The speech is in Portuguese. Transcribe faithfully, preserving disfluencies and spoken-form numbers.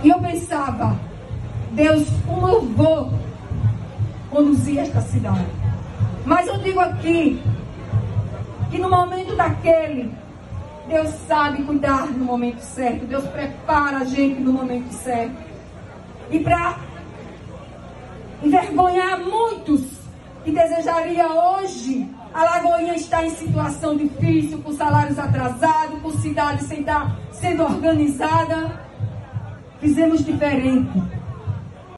E eu pensava, Deus, como eu vou conduzir esta cidade? Mas eu digo aqui, que no momento daquele, Deus sabe cuidar no momento certo. Deus prepara a gente no momento certo. E para envergonhar muitos que desejaria hoje, a Lagoinha está em situação difícil, com salários atrasados, com cidade sem estar sendo organizada, fizemos diferente.